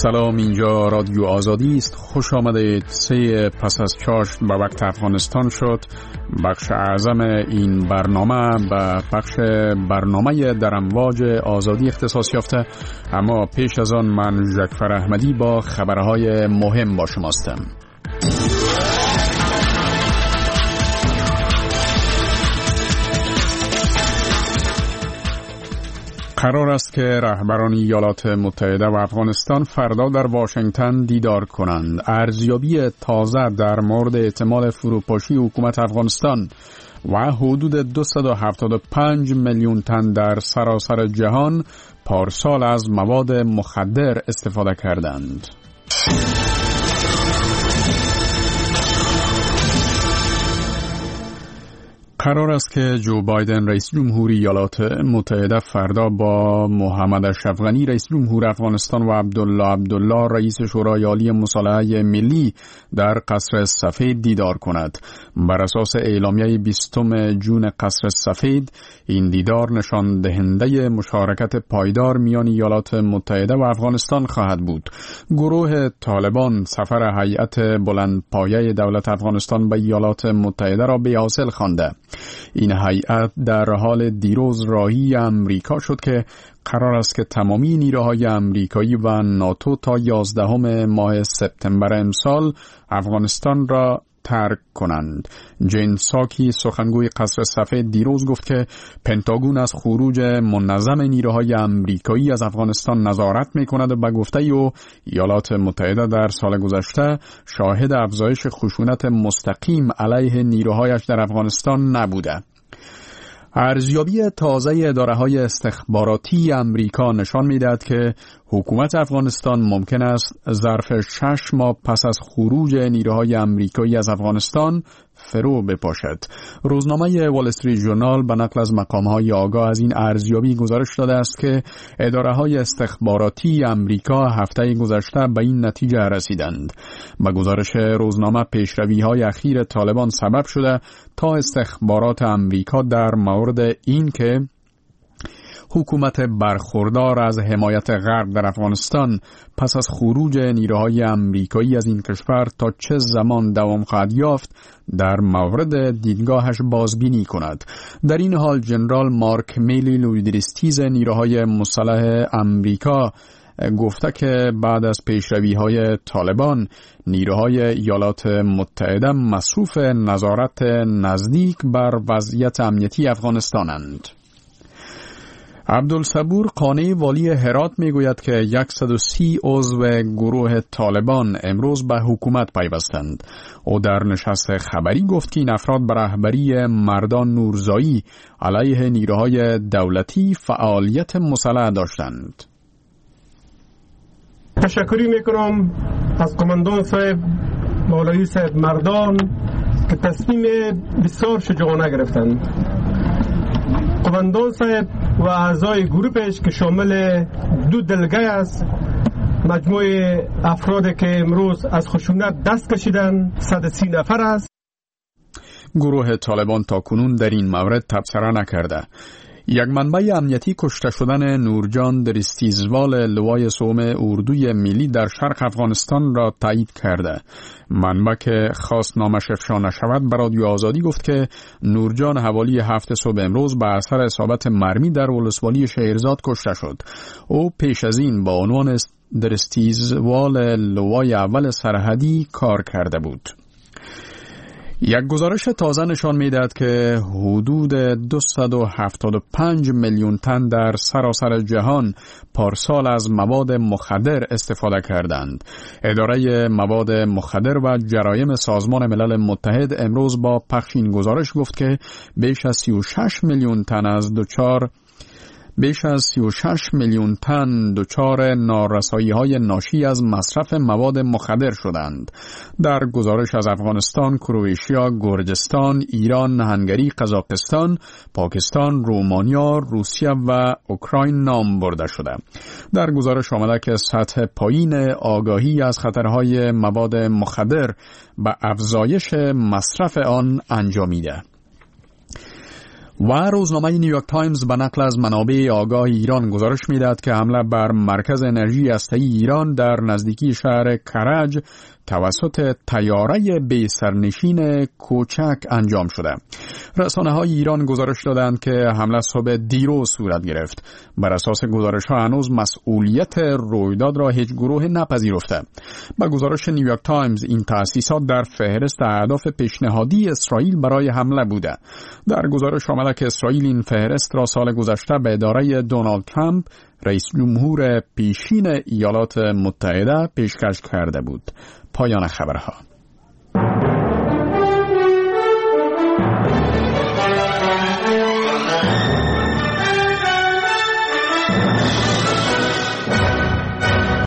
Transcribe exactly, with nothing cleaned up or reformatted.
سلام، اینجا رادیو آزادی است. خوش آمدید. سه پس از چاشت به وقت افغانستان شد. بخش اعظم این برنامه به بخش برنامه در امواج آزادی اختصاص یافته، اما پیش از آن من ژکفر احمدی با خبرهای مهم با شماستم. قرار است که رهبران ایالات متحده و افغانستان فردا در واشنگتن دیدار کنند. ارزیابی تازه در مورد احتمال فروپاشی حکومت افغانستان و حدود دویست و هفتاد و پنج میلیون تن در سراسر جهان پارسال از مواد مخدر استفاده کردند. قرار است که جو بایدن رئیس جمهوری ایالات متحده فردا با محمد اشرف غنی رئیس جمهور افغانستان و عبدالله عبدالله رئیس شورای عالی مصالحه ملی در قصر سفید دیدار کند. بر اساس اعلامیه بیستم جون قصر سفید، این دیدار نشان دهنده مشارکت پایدار میان ایالات متحده و افغانستان خواهد بود. گروه طالبان سفر هیئت بلندپایه دولت افغانستان به ایالات متحده را بی‌حاصل خوانده. این هیئت در حال دیروز راهی امریکا شد که قرار است که تمامی نیروهای امریکایی و ناتو تا یازدهم ماه سپتامبر امسال افغانستان را ترک کنند. جین ساکی سخنگوی قصر سفید دیروز گفت که پنتاگون از خروج منظم نیروهای امریکایی از افغانستان نظارت می‌کند و به گفته او ایالات متحده در سال گذشته شاهد افزایش خشونت مستقیم علیه نیروهایش در افغانستان نبوده. ارزیابی تازه اداره‌های استخباراتی امریکا نشان می‌دهد که حکومت افغانستان ممکن است ظرف شش ماه پس از خروج نیروهای امریکایی از افغانستان فرو بپاشد. روزنامه وال استریت ژورنال به نقل از مقام‌های آگاه از این ارزیابی گزارش داده است که اداره‌های استخباراتی امریکا هفته گذشته به این نتیجه رسیدند. به گزارش روزنامه، پیشروی‌های اخیر طالبان سبب شده تا استخبارات امریکا در مورد این که حکومت برخوردار از حمایت غرب در افغانستان پس از خروج نیروهای امریکایی از این کشور تا چه زمان دوام خواهد یافت در مورد دیدگاهش بازبینی کند. در این حال جنرال مارک میلی لویدریستیز نیروهای مسلح امریکا گفته که بعد از پیشروی‌های طالبان نیروهای ایالات متحده مصروف نظارت نزدیک بر وضعیت امنیتی افغانستانند. عبدالصبور قانی والی هرات میگوید که صد و سی عضو گروه طالبان امروز به حکومت پیوستند. او در نشست خبری گفت که این افراد به رهبری مردان نورزایی علیه نیروهای دولتی فعالیت مسلح داشتند. تشکری میکنم از قماندان صاحب مولوی صاحب مردان که تصمیم بسیار شجاعانه گرفتند. قماندان صاحب و اعضای گروهش که شامل دو دلگه است، مجموعه افرادی که امروز از خشونت دست کشیدن صد و سی نفر است. گروه طالبان تا کنون در این مورد تبصره نکرده. یک منبع امنیتی کشته شدن نورجان درستیزوال لوای سوم اردوی ملی در شرق افغانستان را تایید کرده. منبع که خواست نامش افشا نشود به رادیو آزادی گفت که نورجان حوالی هفت صبح امروز به اثر اصابت مرمی در ولسوالی شهرزاد کشته شد. او پیش از این با عنوان درستیزوال لوای اول سرحدی کار کرده بود. یک گزارش تازه نشان می‌دهد که حدود دویست و هفتاد و پنج میلیون تن در سراسر جهان پارسال از مواد مخدر استفاده کردند. اداره مواد مخدر و جرایم سازمان ملل متحد امروز با پخش این گزارش گفت که بیش از سی و شش میلیون تن از دچار بیش از سی و شش میلیون تن دچار نارسایی‌های ناشی از مصرف مواد مخدر شدند. در گزارش از افغانستان، کرواتیا، گرجستان، ایران، هنگری، قزاقستان، پاکستان، رومانیا، روسیه و اوکراین نام برده شده. در گزارش آمده که سطح پایین آگاهی از خطرهای مواد مخدر به افزایش مصرف آن انجامیده. و روزنامه نیویورک تایمز به نقل از منابع آگاه ایران گزارش می‌دهد که حمله بر مرکز انرژی هسته‌ای ایران در نزدیکی شهر کرج توسط طیاره بی سرنشین کوچک انجام شده. رسانه‌های ایران گزارش دادند که حمله صبح دیروز صورت گرفت. بر اساس گزارش‌ها هنوز مسئولیت رویداد را هیچ گروه نپذیرفته. با گزارش نیویورک تایمز این تأسیسات در فهرست اهداف پیشنهادی اسرائیل برای حمله بوده. در گزارش آمده که اسرائیل این فهرست را سال گذشته به اداره دونالد ترامپ رئیس جمهور پیشین ایالات متحده پیشکش کرده بود. پایان خبرها.